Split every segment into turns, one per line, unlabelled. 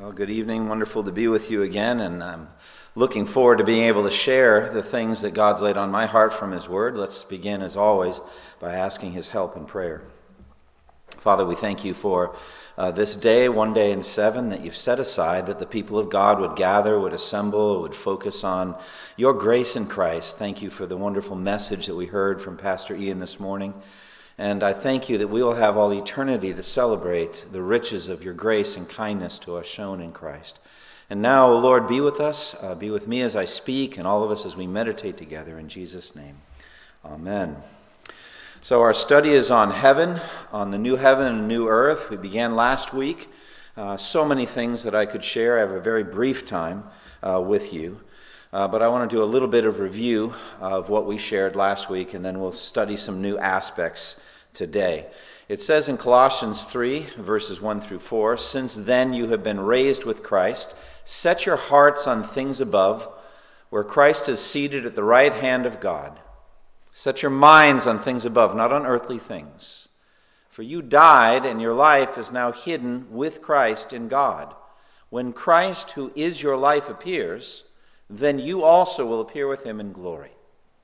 Well, good evening. Wonderful to be with you again, and I'm looking forward to being able to share the things that God's laid on my heart from His Word. Let's begin, as always, by asking His help in prayer. Father, we thank you for this day, one day in seven, that you've set aside, that the people of God would gather, would assemble, would focus on your grace in Christ. Thank you for the wonderful message that we heard from Pastor Ian this morning. And I thank you that we will have all eternity to celebrate the riches of your grace and kindness to us shown in Christ. And now, O Lord, be with us, be with me as I speak, and all of us as we meditate together in Jesus' name. Amen. So our study is on heaven, on the new heaven and new earth. We began last week. So many things that I could share. I have a very brief time with you. But I want to do a little bit of review of what we shared last week, and then we'll study some new aspects today. It says in Colossians 3, verses 1 through 4, "Since then you have been raised with Christ, set your hearts on things above, where Christ is seated at the right hand of God. Set your minds on things above, not on earthly things. For you died, and your life is now hidden with Christ in God. When Christ, who is your life, appears, then you also will appear with him in glory."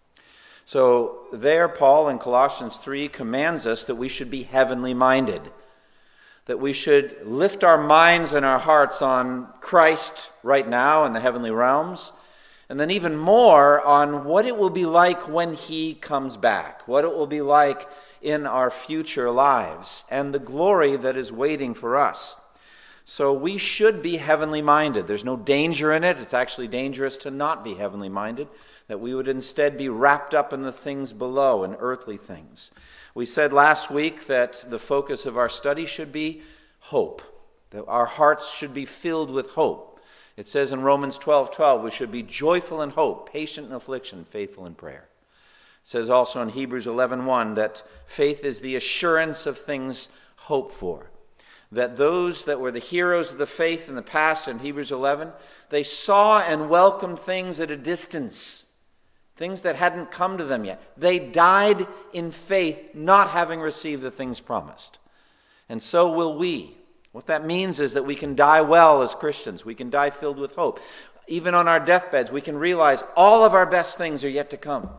So there, Paul in Colossians 3 commands us that we should be heavenly minded, that we should lift our minds and our hearts on Christ right now in the heavenly realms, and then even more on what it will be like when he comes back, what it will be like in our future lives, and the glory that is waiting for us. So we should be heavenly minded. There's no danger in it. It's actually dangerous to not be heavenly minded, that we would instead be wrapped up in the things below, in earthly things. We said last week that the focus of our study should be hope, that our hearts should be filled with hope. It says in Romans 12:12, we should be joyful in hope, patient in affliction, faithful in prayer. It says also in Hebrews 11:1 that faith is the assurance of things hoped for. That those that were the heroes of the faith in the past in Hebrews 11, they saw and welcomed things at a distance, things that hadn't come to them yet. They died in faith, not having received the things promised. And so will we. What that means is that we can die well as Christians. We can die filled with hope. Even on our deathbeds, we can realize all of our best things are yet to come.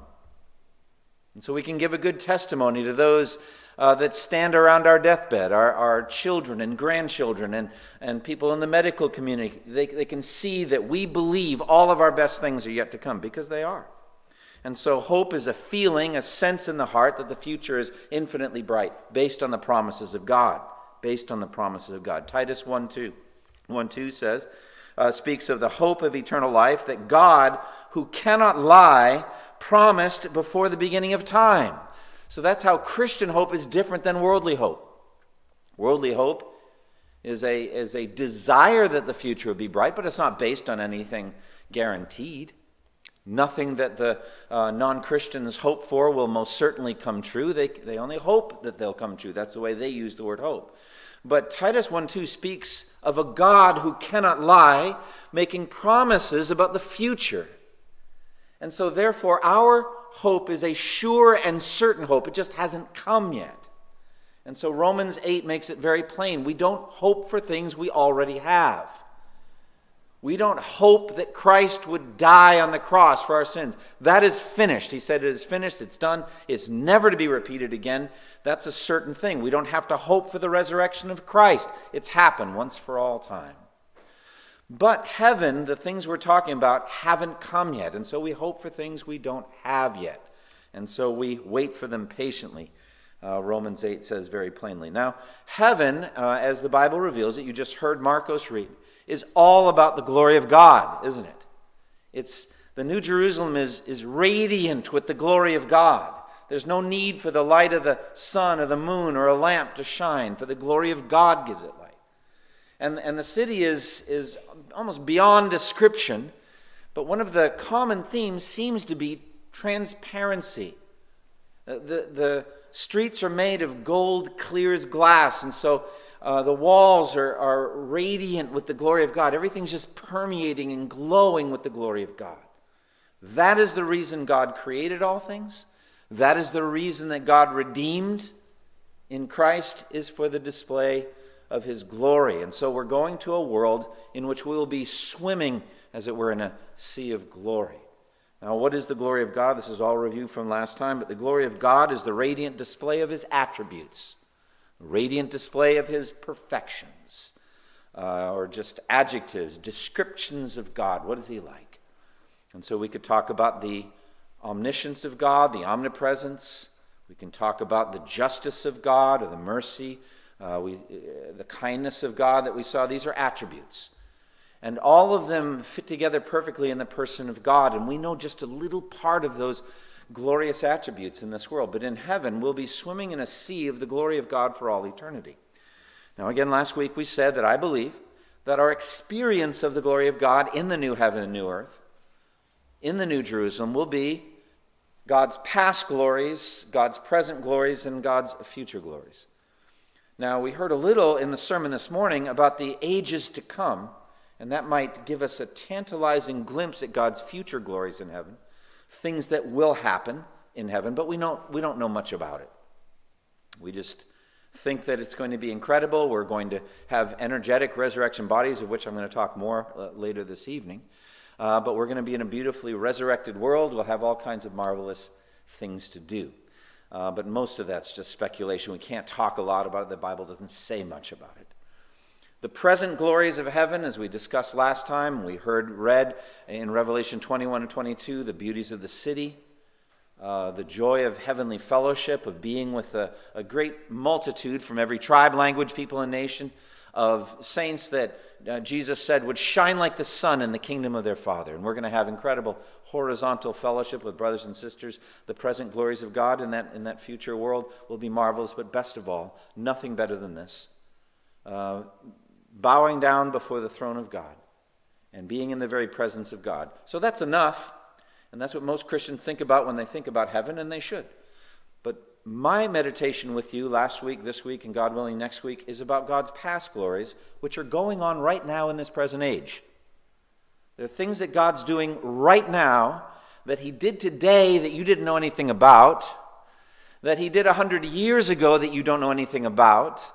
And so we can give a good testimony to those that stand around our deathbed, our children and grandchildren and people in the medical community. They can see that we believe all of our best things are yet to come, because they are. And so hope is a feeling, a sense in the heart that the future is infinitely bright, based on the promises of God. Based on the promises of God. Titus 1:2 says, speaks of the hope of eternal life that God, who cannot lie, promised before the beginning of time. So that's how Christian hope is different than worldly hope. Worldly hope is a desire that the future will be bright, but it's not based on anything guaranteed. Nothing that the non-Christians hope for will most certainly come true. They only hope that they'll come true. That's the way they use the word hope. But Titus 1:2 speaks of a God who cannot lie, making promises about the future. And so therefore our hope is a sure and certain hope. It just hasn't come yet. And so Romans 8 makes it very plain. We don't hope for things we already have. We don't hope that Christ would die on the cross for our sins. That is finished. He said it is finished, it's done, it's never to be repeated again. That's a certain thing. We don't have to hope for the resurrection of Christ. It's happened once for all time. But heaven, the things we're talking about, haven't come yet. And so we hope for things we don't have yet. And so we wait for them patiently. Romans 8 says very plainly. Now, heaven, as the Bible reveals it, you just heard Marcos read, is all about the glory of God, isn't it? It's the New Jerusalem is radiant with the glory of God. There's no need for the light of the sun or the moon or a lamp to shine, for the glory of God gives it light. And the city is almost beyond description, but one of the common themes seems to be transparency. The streets are made of gold, clear as glass, and so the walls are radiant with the glory of God. Everything's just permeating and glowing with the glory of God. That is the reason God created all things. That is the reason that God redeemed in Christ, is for the display of his glory. And so we're going to a world in which we will be swimming, as it were, in a sea of glory. Now, what is the glory of God? This is all review from last time, but the glory of God is the radiant display of his attributes, the radiant display of his perfections, or just adjectives, descriptions of God. What is he like? And so we could talk about the omniscience of God, the omnipresence. We can talk about the justice of God, or the mercy, the kindness of God that we saw. These are attributes. And all of them fit together perfectly in the person of God. And we know just a little part of those glorious attributes in this world. But in heaven, we'll be swimming in a sea of the glory of God for all eternity. Now, again, last week we said that I believe that our experience of the glory of God in the new heaven and new earth, in the new Jerusalem, will be God's past glories, God's present glories, and God's future glories. Now, we heard a little in the sermon this morning about the ages to come, and that might give us a tantalizing glimpse at God's future glories in heaven, things that will happen in heaven, but we don't know much about it. We just think that it's going to be incredible. We're going to have energetic resurrection bodies, of which I'm going to talk more later this evening. But we're going to be in a beautifully resurrected world. We'll have all kinds of marvelous things to do. But most of that's just speculation. We can't talk a lot about it. The Bible doesn't say much about it. The present glories of heaven, as we discussed last time, we read in Revelation 21 and 22, the beauties of the city, the joy of heavenly fellowship, of being with a great multitude from every tribe, language, people, and nation, of saints that Jesus said would shine like the sun in the kingdom of their Father. And we're going to have incredible horizontal fellowship with brothers and sisters. The present glories of God in that future world will be marvelous, but best of all, nothing better than this. Bowing down before the throne of God and being in the very presence of God. So that's enough, and that's what most Christians think about when they think about heaven, and they should. But my meditation with you last week, this week, and God willing next week is about God's past glories, which are going on right now in this present age. There are things that God's doing right now that he did today that you didn't know anything about, that he did 100 years ago that you don't know anything about,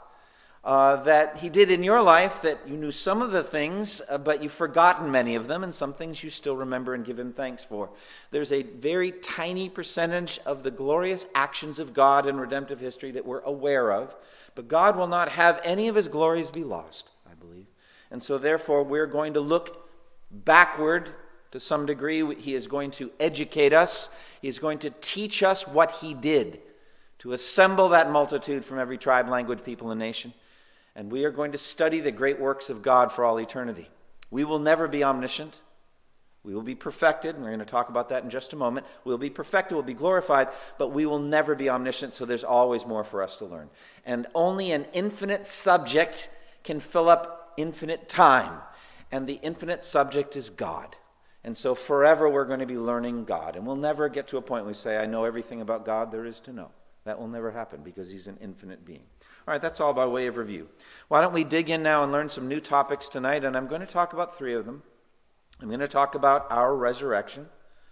that he did in your life that you knew some of the things, but you've forgotten many of them, and some things you still remember and give him thanks for. There's a very tiny percentage of the glorious actions of God in redemptive history that we're aware of, but God will not have any of his glories be lost, I believe. And so therefore we're going to look backward to some degree. He is going to educate us. He is going to teach us what he did to assemble that multitude from every tribe, language, people, and nation. And we are going to study the great works of God for all eternity. We will never be omniscient. We will be perfected, and we're going to talk about that in just a moment. We'll be perfected, we'll be glorified, but we will never be omniscient, so there's always more for us to learn. And only an infinite subject can fill up infinite time, and the infinite subject is God. And so forever we're going to be learning God, and we'll never get to a point where we say, I know everything about God there is to know. That will never happen because he's an infinite being. All right, that's all by way of review. Why don't we dig in now and learn some new topics tonight, and I'm going to talk about 3 of them. I'm going to talk about our resurrection,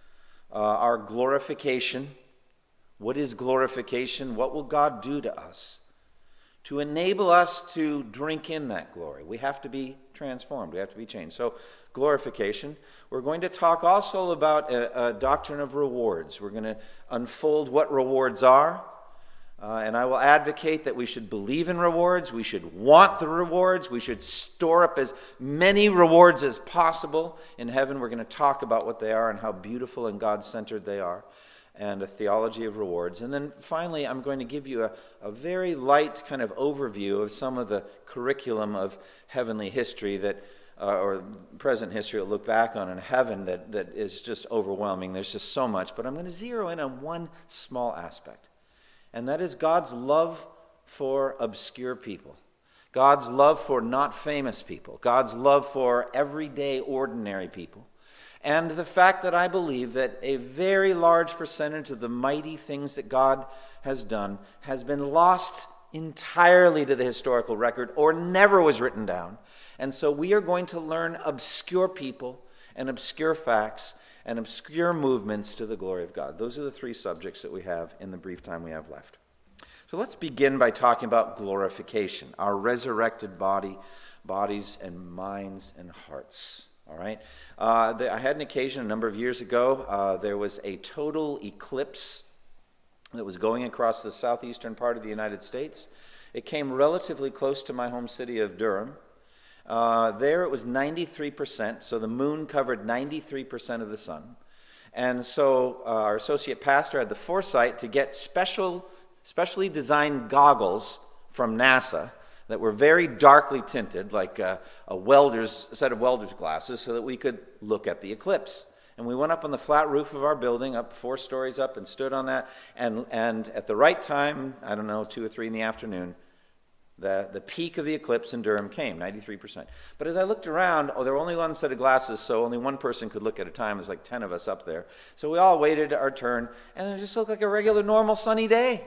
our glorification. What is glorification? What will God do to us to enable us to drink in that glory? We have to be transformed. We have to be changed. So glorification. We're going to talk also about a doctrine of rewards. We're going to unfold what rewards are. And I will advocate that we should believe in rewards, we should want the rewards, we should store up as many rewards as possible in heaven. We're going to talk about what they are and how beautiful and God-centered they are, and a theology of rewards. And then finally, I'm going to give you a very light kind of overview of some of the curriculum of heavenly history that or present history to look back on in heaven that is just overwhelming. There's just so much, but I'm going to zero in on one small aspect. And that is God's love for obscure people. God's love for not famous people. God's love for everyday, ordinary people. And the fact that I believe that a very large percentage of the mighty things that God has done has been lost entirely to the historical record or never was written down. And so we are going to learn obscure people and obscure facts and obscure movements to the glory of God. Those are the 3 subjects that we have in the brief time we have left. So let's begin by talking about glorification, our resurrected bodies and minds and hearts. All right. I had an occasion a number of years ago. There was a total eclipse that was going across the southeastern part of the United States. It came relatively close to my home city of Durham. There it was 93%, so the moon covered 93% of the sun. And so our associate pastor had the foresight to get specially designed goggles from NASA that were very darkly tinted, like a set of welder's glasses, so that we could look at the eclipse. And we went up on the flat roof of our building, up 4 stories up, and stood on that. And at the right time, 2 or 3 in the afternoon, the peak of the eclipse in Durham came, 93%. But as I looked around, there were only one set of glasses, so only one person could look at a time. There's like 10 of us up there. So we all waited our turn, and it just looked like a regular, normal, sunny day.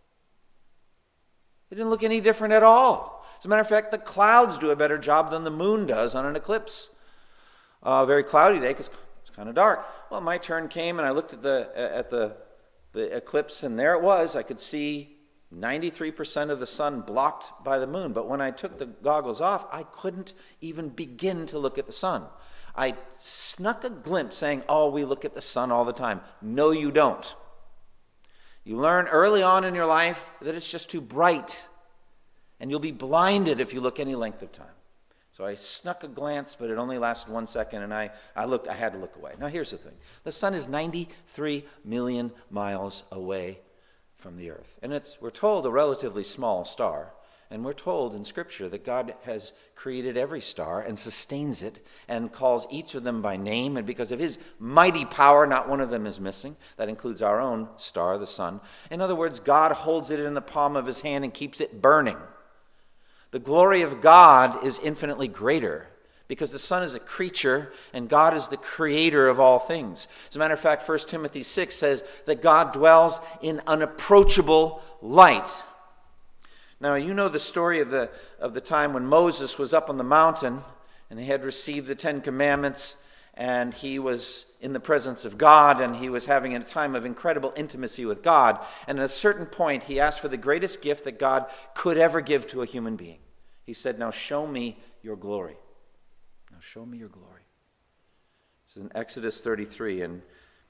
It didn't look any different at all. As a matter of fact, the clouds do a better job than the moon does on an eclipse. A very cloudy day because it's kind of dark. Well, my turn came, and I looked at the eclipse, and there it was. I could see 93% of the sun blocked by the moon. But when I took the goggles off, I couldn't even begin to look at the sun. I snuck a glimpse saying, we look at the sun all the time. No, you don't. You learn early on in your life that it's just too bright, and you'll be blinded if you look any length of time. So I snuck a glance, but it only lasted 1 second, and I had to look away. Now here's the thing. The sun is 93 million miles away from the earth. And we're told, a relatively small star. And we're told in Scripture that God has created every star and sustains it and calls each of them by name. And because of his mighty power, not one of them is missing. That includes our own star, the sun. In other words, God holds it in the palm of his hand and keeps it burning. The glory of God is infinitely greater because the sun is a creature and God is the creator of all things. As a matter of fact, 1 Timothy 6 says that God dwells in unapproachable light. Now, you know the story of the time when Moses was up on the mountain and he had received the 10 Commandments, and he was in the presence of God, and he was having a time of incredible intimacy with God. And at a certain point, he asked for the greatest gift that God could ever give to a human being. He said, "Now show me your glory." Now show me your glory. This is in Exodus 33, and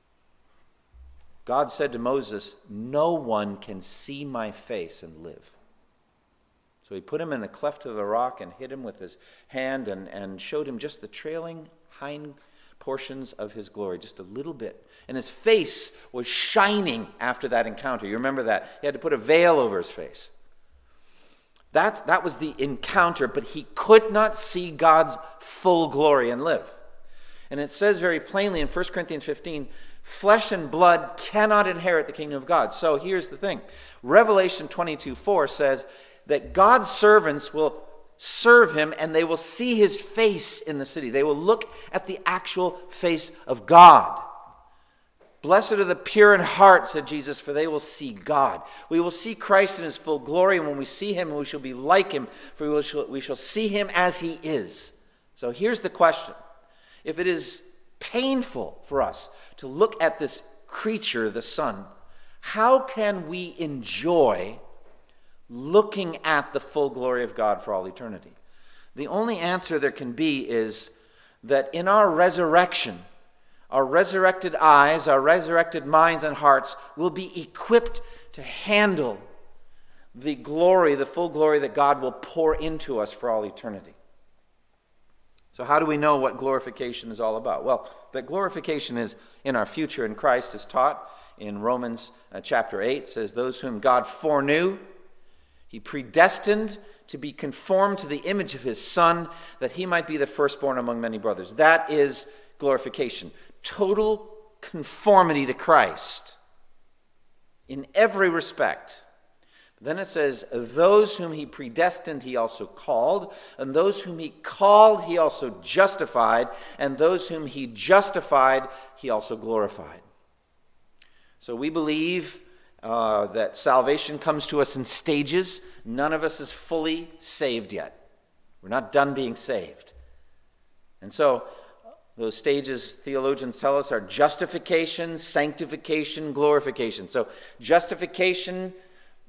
God said to Moses, "No one can see my face and live." So he put him in a cleft of the rock and hit him with his hand and showed him just the trailing hind portions of his glory, just a little bit. And his face was shining after that encounter. You remember that? He had to put a veil over his face. That was the encounter, but he could not see God's full glory and live. And it says very plainly in 1 Corinthians 15, flesh and blood cannot inherit the kingdom of God. So here's the thing. Revelation 22:4 says that God's servants will serve him and they will see his face in the city. They will look at the actual face of God. Blessed are the pure in heart, said Jesus, for they will see God. We will see Christ in his full glory, and when we see him, we shall be like him, for we shall see him as he is. So here's the question. If it is painful for us to look at this creature, the sun, how can we enjoy looking at the full glory of God for all eternity? The only answer there can be is that in our resurrection, our resurrected eyes, our resurrected minds and hearts will be equipped to handle the glory, the full glory that God will pour into us for all eternity. So how do we know what glorification is all about? Well, that glorification is in our future in Christ is taught in Romans chapter 8. It says, those whom God foreknew, he predestined to be conformed to the image of his Son, that he might be the firstborn among many brothers. That is glorification. Total conformity to Christ in every respect. Then it says, those whom he predestined he also called, and those whom he called he also justified, and those whom he justified he also glorified. So we believe that salvation comes to us in stages. None of us is fully saved yet. We're not done being saved. And so those stages, theologians tell us, are justification, sanctification, glorification. So justification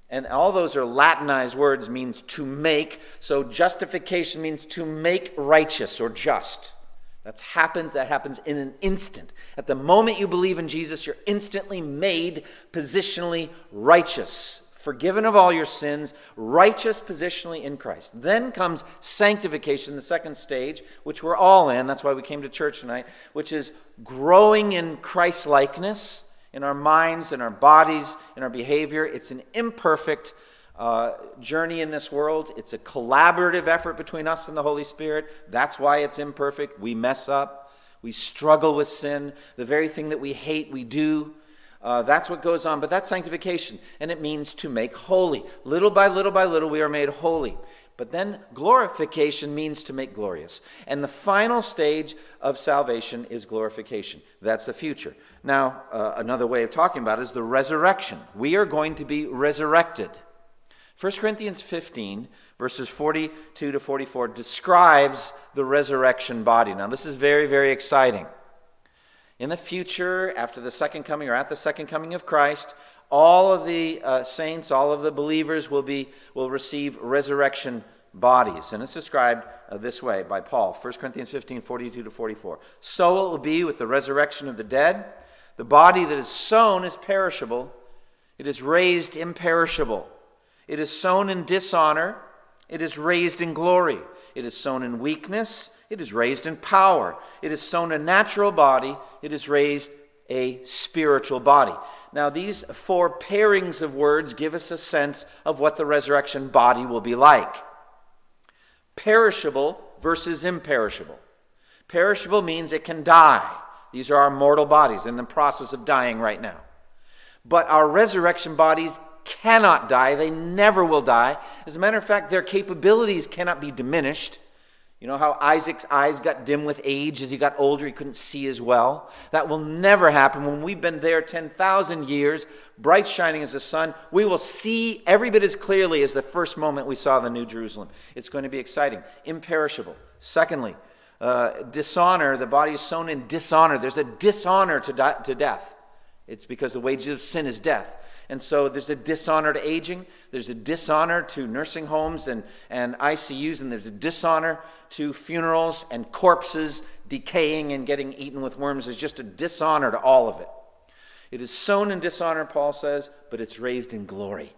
And all those are Latinized words, means to make. So justification means to make righteous or just. That happens in an instant. At the moment you believe in Jesus, you're instantly made positionally righteous. Forgiven of all your sins, righteous positionally in Christ. Then comes sanctification, the second stage, which we're all in. That's why we came to church tonight, which is growing in Christ-likeness in our minds, in our bodies, in our behavior. It's an imperfect journey in this world. It's a collaborative effort between us and the Holy Spirit. That's why it's imperfect. We mess up. We struggle with sin. The very thing that we hate, we do. That's what goes on. But that's sanctification. And it means to make holy. Little by little by little, we are made holy. But then glorification means to make glorious. And the final stage of salvation is glorification. That's the future. Now, another way of talking about it is the resurrection. We are going to be resurrected. 1 Corinthians 15, verses 42 to 44, describes the resurrection body. Now, this is very, very exciting. In the future, after the second coming or at the second coming of Christ, all of the saints, all of the believers will receive resurrection bodies. And it's described this way by Paul, 1 Corinthians 15, 42 to 44. So it will be with the resurrection of the dead. The body that is sown is perishable. It is raised imperishable. It is sown in dishonor. It is raised in glory. It is sown in weakness. It is raised in power. It is sown a natural body. It is raised a spiritual body. Now, these four pairings of words give us a sense of what the resurrection body will be like. Perishable versus imperishable. Perishable means it can die. These are our mortal bodies in the process of dying right now. But our resurrection bodies cannot die. They never will die. As a matter of fact, their capabilities cannot be diminished. You know how Isaac's eyes got dim with age as he got older, he couldn't see as well? That will never happen. When we've been there 10,000 years, bright shining as the sun, we will see every bit as clearly as the first moment we saw the New Jerusalem. It's going to be exciting. Imperishable. Secondly, dishonor. The body is sown in dishonor. There's a dishonor to death. It's because the wages of sin is death. And so there's a dishonor to aging, there's a dishonor to nursing homes and ICUs, and there's a dishonor to funerals and corpses decaying and getting eaten with worms. There's just a dishonor to all of it. It is sown in dishonor, Paul says, but it's raised in glory.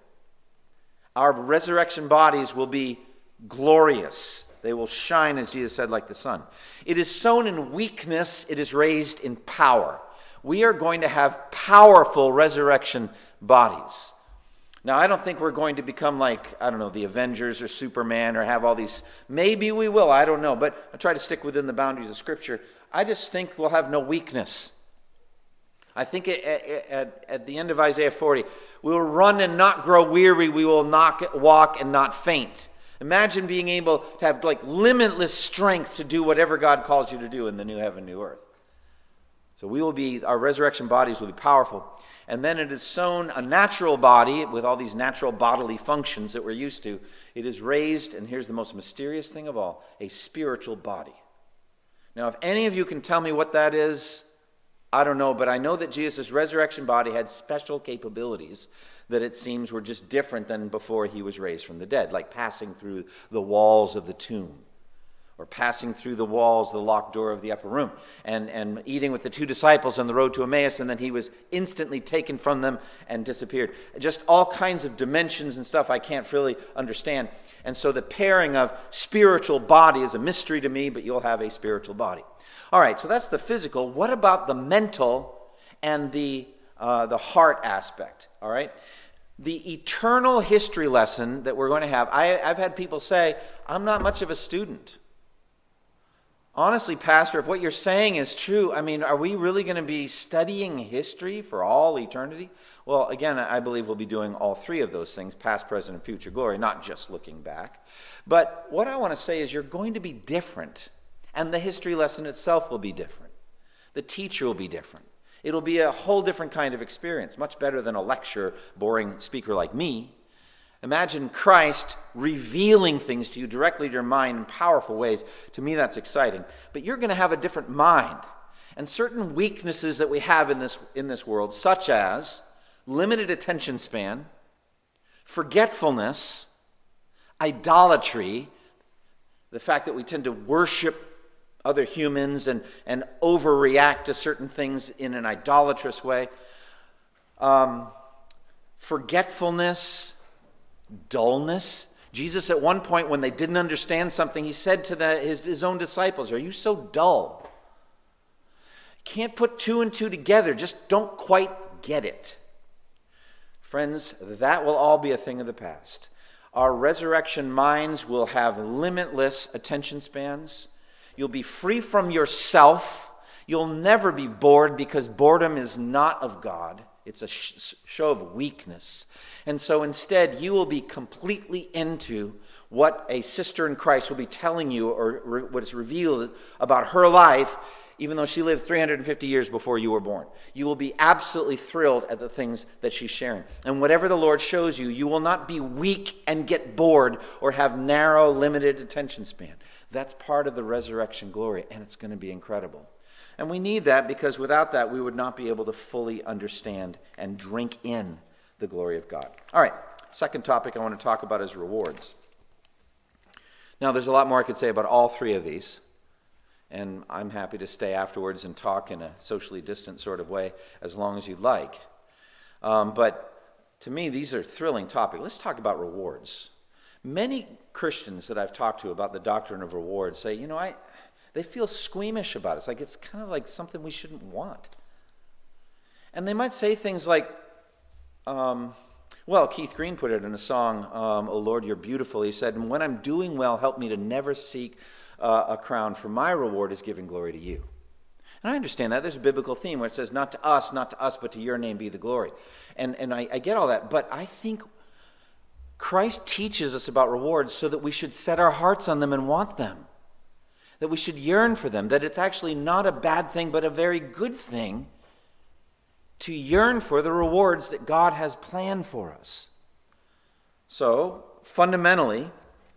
Our resurrection bodies will be glorious. They will shine, as Jesus said, like the sun. It is sown in weakness. It is raised in power. We are going to have powerful resurrection bodies. Now, I don't think we're going to become like, the Avengers or Superman or have all these. Maybe we will, I don't know. But I try to stick within the boundaries of Scripture. I just think we'll have no weakness. I think at the end of Isaiah 40, we will run and not grow weary. We will not walk and not faint. Imagine being able to have limitless strength to do whatever God calls you to do in the new heaven, new earth. So our resurrection bodies will be powerful. And then it is sown a natural body with all these natural bodily functions that we're used to. It is raised, and here's the most mysterious thing of all, a spiritual body. Now, if any of you can tell me what that is, I don't know, but I know that Jesus' resurrection body had special capabilities that it seems were just different than before he was raised from the dead, like passing through the walls of the tomb, or passing through the walls, the locked door of the upper room, and eating with the two disciples on the road to Emmaus, and then he was instantly taken from them and disappeared. Just all kinds of dimensions and stuff I can't really understand. And so the pairing of spiritual body is a mystery to me, but you'll have a spiritual body. All right, so that's the physical. What about the mental and the heart aspect? All right? The eternal history lesson that we're going to have, I've had people say, I'm not much of a student. Honestly, Pastor, if what you're saying is true, are we really going to be studying history for all eternity? Well, again, I believe we'll be doing all three of those things, past, present, and future glory, not just looking back. But what I want to say is you're going to be different, and the history lesson itself will be different. The teacher will be different. It'll be a whole different kind of experience, much better than a lecture, boring speaker like me. Imagine Christ revealing things to you directly to your mind in powerful ways. To me, that's exciting. But you're going to have a different mind. And certain weaknesses that we have in this world, such as limited attention span, forgetfulness, idolatry, the fact that we tend to worship other humans and overreact to certain things in an idolatrous way, forgetfulness, dullness. Jesus at one point, when they didn't understand something, he said to his own disciples, "Are you so dull? Can't put two and two together, just don't quite get it." Friends, that will all be a thing of the past. Our resurrection minds will have limitless attention spans. You'll be free from yourself. You'll never be bored, because boredom is not of God. It's a show of weakness. And so instead, you will be completely into what a sister in Christ will be telling you, or what is revealed about her life, even though she lived 350 years before you were born. You will be absolutely thrilled at the things that she's sharing. And whatever the Lord shows you, you will not be weak and get bored or have narrow, limited attention span. That's part of the resurrection glory, and it's going to be incredible. And we need that, because without that, we would not be able to fully understand and drink in the glory of God. All right, second topic I want to talk about is rewards. Now, there's a lot more I could say about all three of these, and I'm happy to stay afterwards and talk in a socially distant sort of way as long as you'd like. But to me, these are thrilling topics. Let's talk about rewards. Many Christians that I've talked to about the doctrine of rewards say, they feel squeamish about it. It's kind of like something we shouldn't want. And they might say things like, Keith Green put it in a song, "O Lord, You're Beautiful." He said, "And when I'm doing well, help me to never seek a crown, for my reward is giving glory to you." And I understand that. There's a biblical theme where it says, not to us, but to your name be the glory. And I get all that. But I think Christ teaches us about rewards so that we should set our hearts on them and want them. That we should yearn for them. That it's actually not a bad thing, but a very good thing to yearn for the rewards that God has planned for us. So, fundamentally,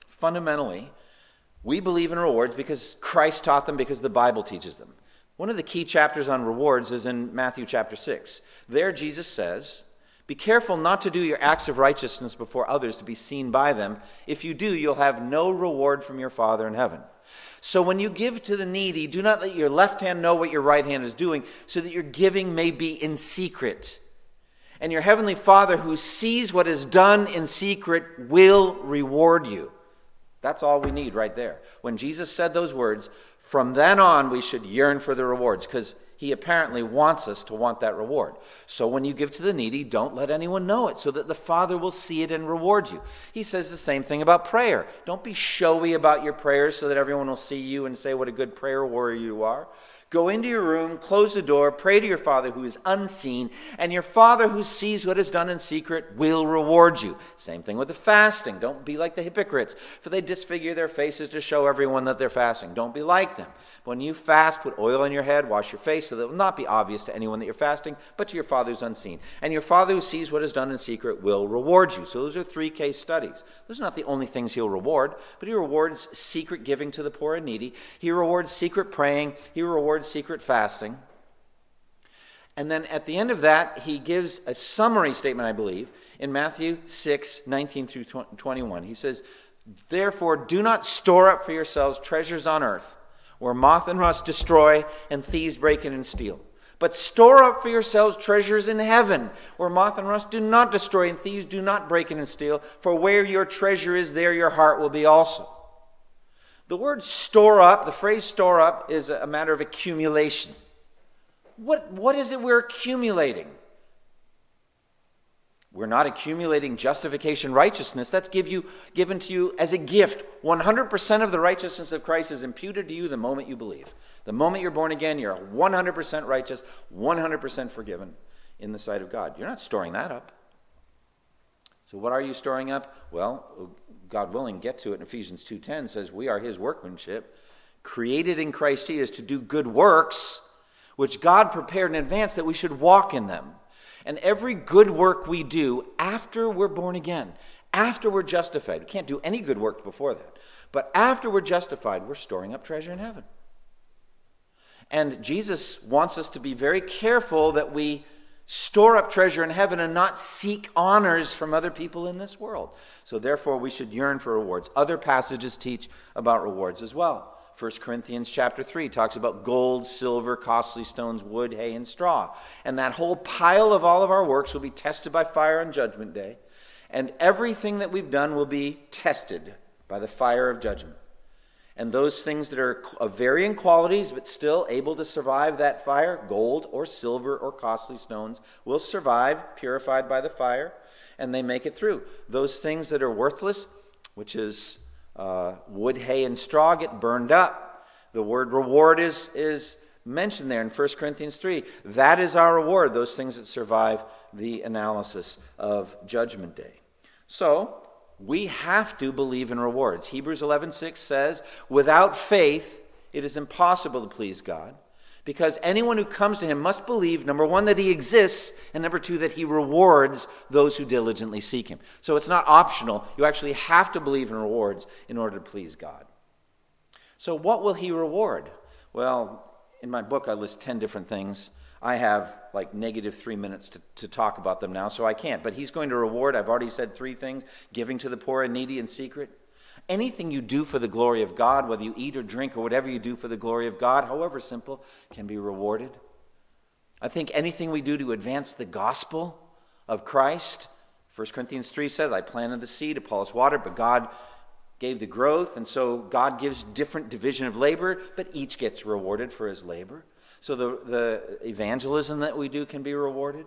we believe in rewards because Christ taught them, because the Bible teaches them. One of the key chapters on rewards is in Matthew chapter 6. There Jesus says, "Be careful not to do your acts of righteousness before others to be seen by them. If you do, you'll have no reward from your Father in heaven. So when you give to the needy, do not let your left hand know what your right hand is doing, so that your giving may be in secret. And your heavenly Father, who sees what is done in secret, will reward you." That's all we need right there. When Jesus said those words, from then on we should yearn for the rewards, because he apparently wants us to want that reward. So when you give to the needy, don't let anyone know it, so that the Father will see it and reward you. He says the same thing about prayer. Don't be showy about your prayers so that everyone will see you and say what a good prayer warrior you are. Go into your room, close the door, pray to your Father who is unseen, and your Father who sees what is done in secret will reward you. Same thing with the fasting. Don't be like the hypocrites, for they disfigure their faces to show everyone that they're fasting. Don't be like them. When you fast, put oil on your head, wash your face, so that it will not be obvious to anyone that you're fasting, but to your Father who's unseen. And your Father who sees what is done in secret will reward you. So those are 3 case studies. Those are not the only things he'll reward, but he rewards secret giving to the poor and needy. He rewards secret praying. He rewards secret fasting. And then at the end of that, he gives a summary statement, I believe, in Matthew 6:19 through 21. He says, "Therefore, do not store up for yourselves treasures on earth, where moth and rust destroy and thieves break in and steal. But store up for yourselves treasures in heaven, where moth and rust do not destroy and thieves do not break in and steal. For where your treasure is, there your heart will be also." The word store up, the phrase store up, is a matter of accumulation. What is it we're accumulating? We're not accumulating justification, righteousness. That's given to you as a gift. 100% of the righteousness of Christ is imputed to you the moment you believe. The moment you're born again, you're 100% righteous, 100% forgiven in the sight of God. You're not storing that up. So what are you storing up? Well, God willing, get to it in Ephesians 2:10 says we are his workmanship, created in Christ Jesus to do good works, which God prepared in advance that we should walk in them. And every good work we do after we're born again, after we're justified, we can't do any good work before that, but after we're justified, we're storing up treasure in heaven. And Jesus wants us to be very careful that we store up treasure in heaven and not seek honors from other people in this world. So therefore we should yearn for rewards. Other passages teach about rewards as well. 1 Corinthians chapter 3 talks about gold, silver, costly stones, wood, hay, and straw. And that whole pile of all of our works will be tested by fire on Judgment Day. And everything that we've done will be tested by the fire of judgment. And those things that are of varying qualities but still able to survive that fire, gold or silver or costly stones, will survive, purified by the fire, and they make it through. Those things that are worthless, which is wood, hay, and straw, get burned up. The word reward is mentioned there in 1 Corinthians 3. That is our reward, those things that survive the analysis of Judgment Day. So, we have to believe in rewards. Hebrews 11:6 says, without faith, it is impossible to please God, because anyone who comes to him must believe, number one, that he exists, and number two, that he rewards those who diligently seek him. So it's not optional. You actually have to believe in rewards in order to please God. So what will he reward? Well, in my book, I list 10 different things. I have like -3 minutes to talk about them now, so I can't. But he's going to reward, I've already said 3 things: giving to the poor and needy in secret. Anything you do for the glory of God, whether you eat or drink or whatever you do for the glory of God, however simple, can be rewarded. I think anything we do to advance the gospel of Christ, 1 Corinthians 3 says, I planted the seed, Apollos watered, but God gave the growth, and so God gives different division of labor, but each gets rewarded for his labor. So the evangelism that we do can be rewarded.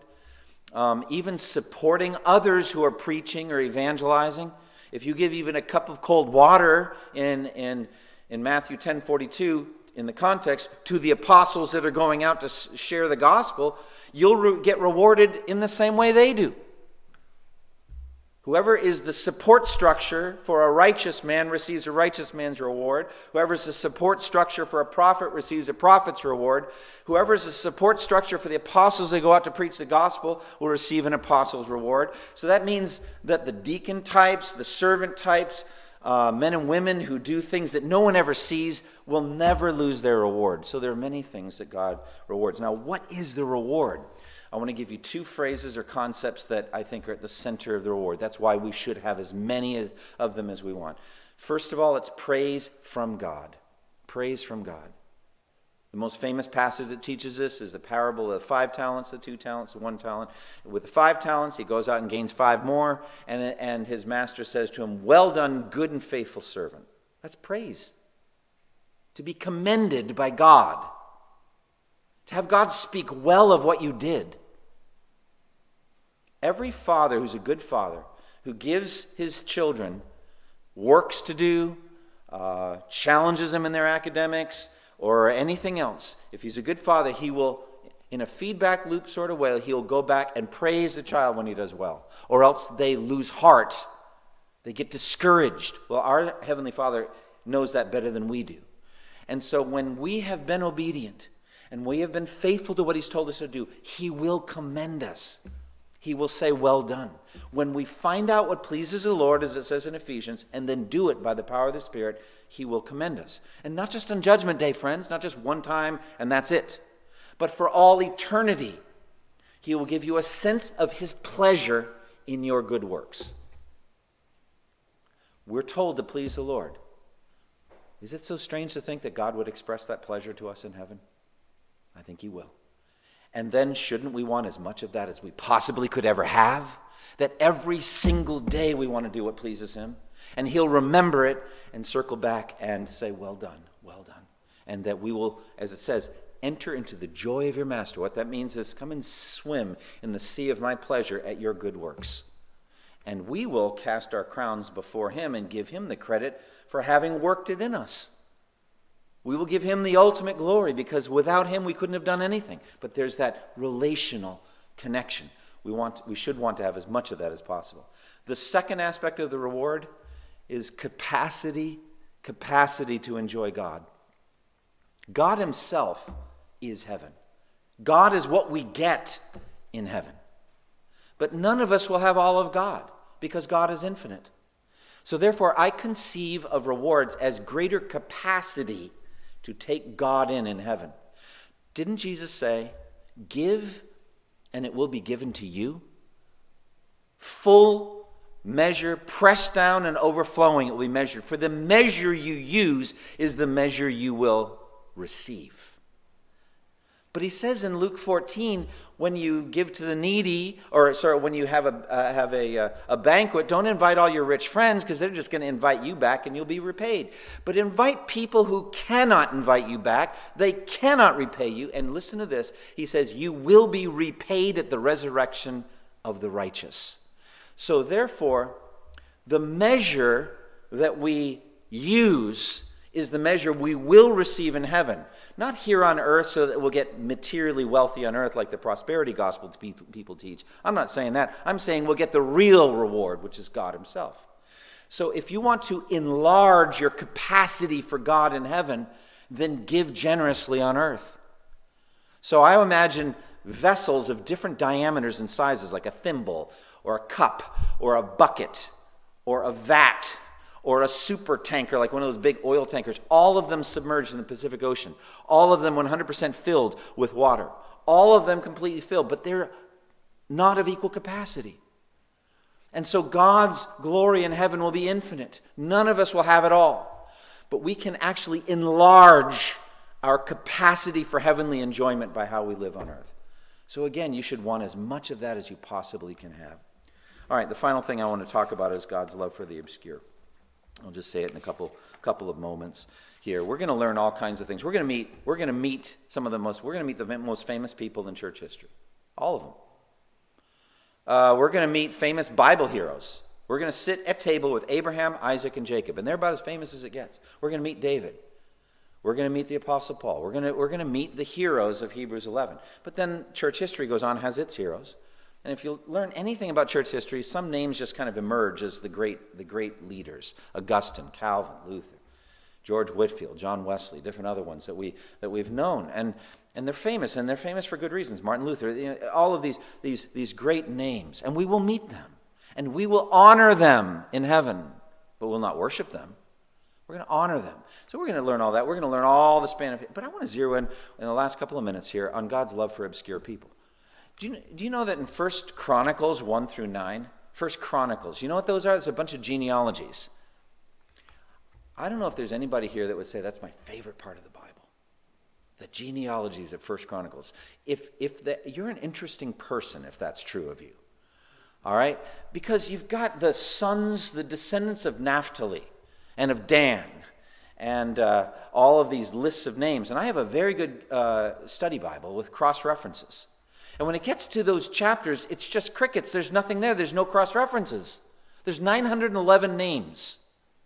Even supporting others who are preaching or evangelizing. If you give even a cup of cold water in Matthew 10:42, in the context, to the apostles that are going out to share the gospel, you'll get rewarded in the same way they do. Whoever is the support structure for a righteous man receives a righteous man's reward. Whoever is the support structure for a prophet receives a prophet's reward. Whoever is the support structure for the apostles that go out to preach the gospel will receive an apostle's reward. So that means that the deacon types, the servant types, men and women who do things that no one ever sees will never lose their reward. So there are many things that God rewards. Now, what is the reward? I want to give you 2 phrases or concepts that I think are at the center of the reward. That's why we should have as many of them as we want. First of all, it's praise from God. Praise from God. The most famous passage that teaches this is the parable of the 5 talents, the 2 talents, the 1 talent. With the 5 talents, he goes out and gains 5 more, and his master says to him, well done, good and faithful servant. That's praise. To be commended by God. To have God speak well of what you did. Every father who's a good father, who gives his children works to do, challenges them in their academics, or anything else, if he's a good father, he will, in a feedback loop sort of way, he'll go back and praise the child when he does well. Or else they lose heart. They get discouraged. Well, our Heavenly Father knows that better than we do. And so when we have been obedient, and we have been faithful to what he's told us to do, he will commend us. He will say, well done. When we find out what pleases the Lord, as it says in Ephesians, and then do it by the power of the Spirit, he will commend us. And not just on Judgment Day, friends, not just one time and that's it, but for all eternity. He will give you a sense of his pleasure in your good works. We're told to please the Lord. Is it so strange to think that God would express that pleasure to us in heaven? I think he will. And then shouldn't we want as much of that as we possibly could ever have? That every single day we want to do what pleases him. And he'll remember it and circle back and say, well done, well done. And that we will, as it says, enter into the joy of your master. What that means is come and swim in the sea of my pleasure at your good works. And we will cast our crowns before him and give him the credit for having worked it in us. We will give him the ultimate glory because without him we couldn't have done anything. But there's that relational connection. We should want to have as much of that as possible. The second aspect of the reward is capacity to enjoy God. God himself is heaven. God is what we get in heaven. But none of us will have all of God because God is infinite. So therefore I conceive of rewards as greater capacity to take God in heaven. Didn't Jesus say, give and it will be given to you. Full measure, pressed down and overflowing, it will be measured. For the measure you use is the measure you will receive. But he says in Luke 14, when you give to the needy, when you have a banquet, don't invite all your rich friends, because they're just going to invite you back and you'll be repaid. But invite people who cannot invite you back. They cannot repay you. And listen to this. He says, you will be repaid at the resurrection of the righteous. So therefore, the measure that we use is the measure we will receive in heaven. Not here on earth so that we'll get materially wealthy on earth like the prosperity gospel people teach. I'm not saying that. I'm saying we'll get the real reward, which is God himself. So if you want to enlarge your capacity for God in heaven, then give generously on earth. So I imagine vessels of different diameters and sizes, like a thimble or a cup or a bucket or a vat or a super tanker, like one of those big oil tankers, all of them submerged in the Pacific Ocean, all of them 100% filled with water, all of them completely filled, but they're not of equal capacity. And so God's glory in heaven will be infinite. None of us will have it all, but we can actually enlarge our capacity for heavenly enjoyment by how we live on earth. So again, you should want as much of that as you possibly can have. All right, the final thing I want to talk about is God's love for the obscure. I'll just say it in a couple of moments here. We're going to learn all kinds of things. We're going to meet the most famous people in church history. All of them. We're going to meet famous Bible heroes. We're going to sit at table with Abraham, Isaac, and Jacob, and they're about as famous as it gets. We're going to meet David. We're going to meet the Apostle Paul. We're going to meet the heroes of Hebrews 11. But then church history goes on, has its heroes. And if you learn anything about church history, some names just kind of emerge as the great leaders. Augustine, Calvin, Luther, George Whitefield, John Wesley, different other ones that we've known. And they're famous, and they're famous for good reasons. Martin Luther, all of these great names. And we will meet them. And we will honor them in heaven, but we'll not worship them. We're going to honor them. So we're going to learn all that. We're going to learn all the span of it. But I want to zero in the last couple of minutes here on God's love for obscure people. Do you know that in 1 Chronicles 1 through 9, 1 Chronicles, you know what those are? There's a bunch of genealogies. I don't know if there's anybody here that would say that's my favorite part of the Bible. The genealogies of 1 Chronicles. You're an interesting person if that's true of you. All right? Because you've got the descendants of Naphtali and of Dan and all of these lists of names. And I have a very good study Bible with cross-references. And when it gets to those chapters, it's just crickets. There's nothing there. There's no cross-references. There's 911 names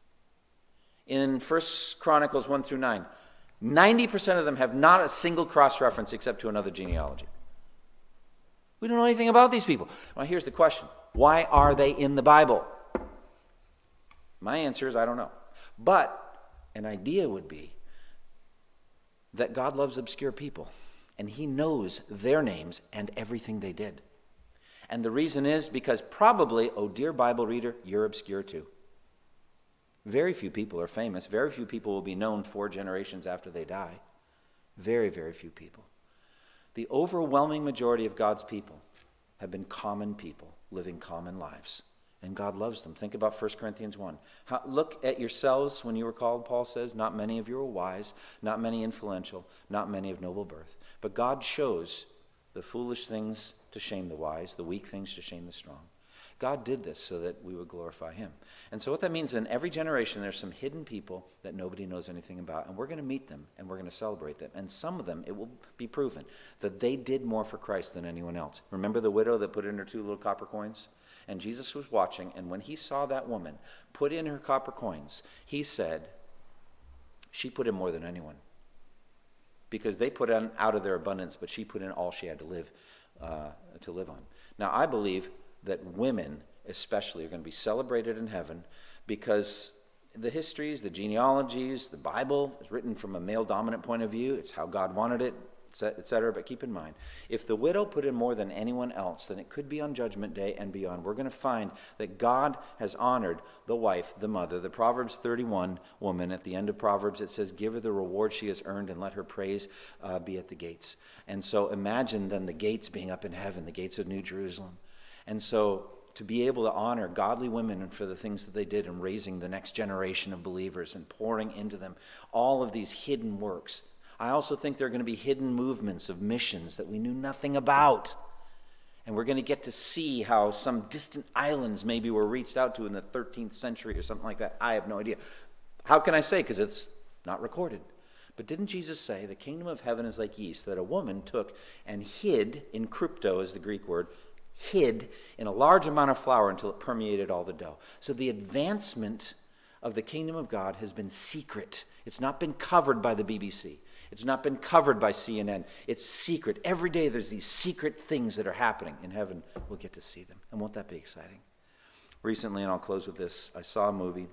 in 1 Chronicles 1 through 9. 90% of them have not a single cross-reference except to another genealogy. We don't know anything about these people. Well, here's the question. Why are they in the Bible? My answer is I don't know. But an idea would be that God loves obscure people. And he knows their names and everything they did. And the reason is because probably, oh dear Bible reader, you're obscure too. Very few people are famous. Very few people will be known 4 generations after they die. Very, very few people. The overwhelming majority of God's people have been common people living common lives. And God loves them. Think about 1 Corinthians 1. Look at yourselves when you were called, Paul says. Not many of you are wise, not many influential, not many of noble birth. But God chose the foolish things to shame the wise, the weak things to shame the strong. God did this so that we would glorify him. And so what that means, in every generation, there's some hidden people that nobody knows anything about. And we're going to meet them, and we're going to celebrate them. And some of them, it will be proven that they did more for Christ than anyone else. Remember the widow that put in her 2 little copper coins? And Jesus was watching, and when he saw that woman put in her copper coins, he said, she put in more than anyone. Because they put in out of their abundance, but she put in all she had to live on. Now, I believe that women especially are going to be celebrated in heaven because the histories, the genealogies, the Bible is written from a male-dominant point of view. It's how God wanted it. etc. But keep in mind, if the widow put in more than anyone else, then it could be on Judgment Day and beyond. We're going to find that God has honored the wife, the mother. The Proverbs 31 woman, at the end of Proverbs, it says, give her the reward she has earned and let her praise be at the gates. And so imagine then the gates being up in heaven, the gates of New Jerusalem. And so to be able to honor godly women and for the things that they did in raising the next generation of believers and pouring into them all of these hidden works. I also think there are going to be hidden movements of missions that we knew nothing about. And we're going to get to see how some distant islands maybe were reached out to in the 13th century or something like that. I have no idea. How can I say? Because it's not recorded. But didn't Jesus say the kingdom of heaven is like yeast that a woman took and hid, in krypto is the Greek word, hid in a large amount of flour until it permeated all the dough. So the advancement of the kingdom of God has been secret. It's not been covered by the BBC. It's not been covered by CNN. It's secret. Every day there's these secret things that are happening. In heaven, we'll get to see them. And won't that be exciting? Recently, and I'll close with this, I saw a movie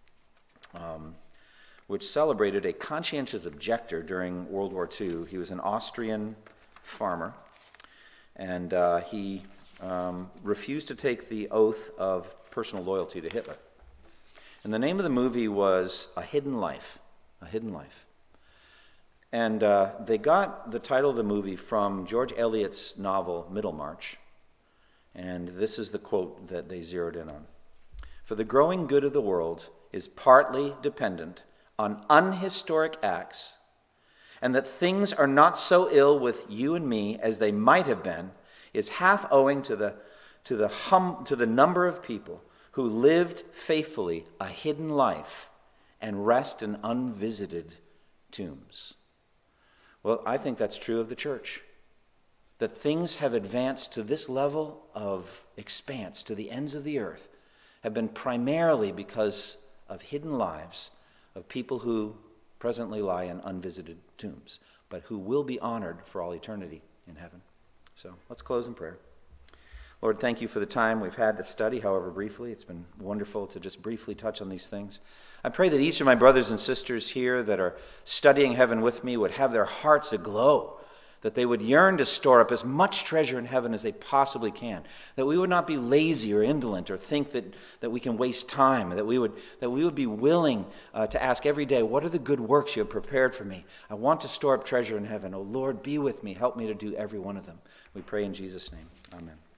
which celebrated a conscientious objector during World War II. He was an Austrian farmer, and he refused to take the oath of personal loyalty to Hitler. And the name of the movie was A Hidden Life. A Hidden Life. And they got the title of the movie from George Eliot's novel Middlemarch. And this is the quote that they zeroed in on. For the growing good of the world is partly dependent on unhistoric acts, and that things are not so ill with you and me as they might have been is half owing to the number of people who lived faithfully a hidden life and rest in unvisited tombs. Well, I think that's true of the church. That things have advanced to this level of expanse, to the ends of the earth, have been primarily because of hidden lives of people who presently lie in unvisited tombs, but who will be honored for all eternity in heaven. So let's close in prayer. Lord, thank you for the time we've had to study, however briefly. It's been wonderful to just briefly touch on these things. I pray that each of my brothers and sisters here that are studying heaven with me would have their hearts aglow, that they would yearn to store up as much treasure in heaven as they possibly can, that we would not be lazy or indolent or think that we can waste time, that we would be willing to ask every day, what are the good works you have prepared for me? I want to store up treasure in heaven. Oh Lord, be with me. Help me to do every one of them. We pray in Jesus' name. Amen.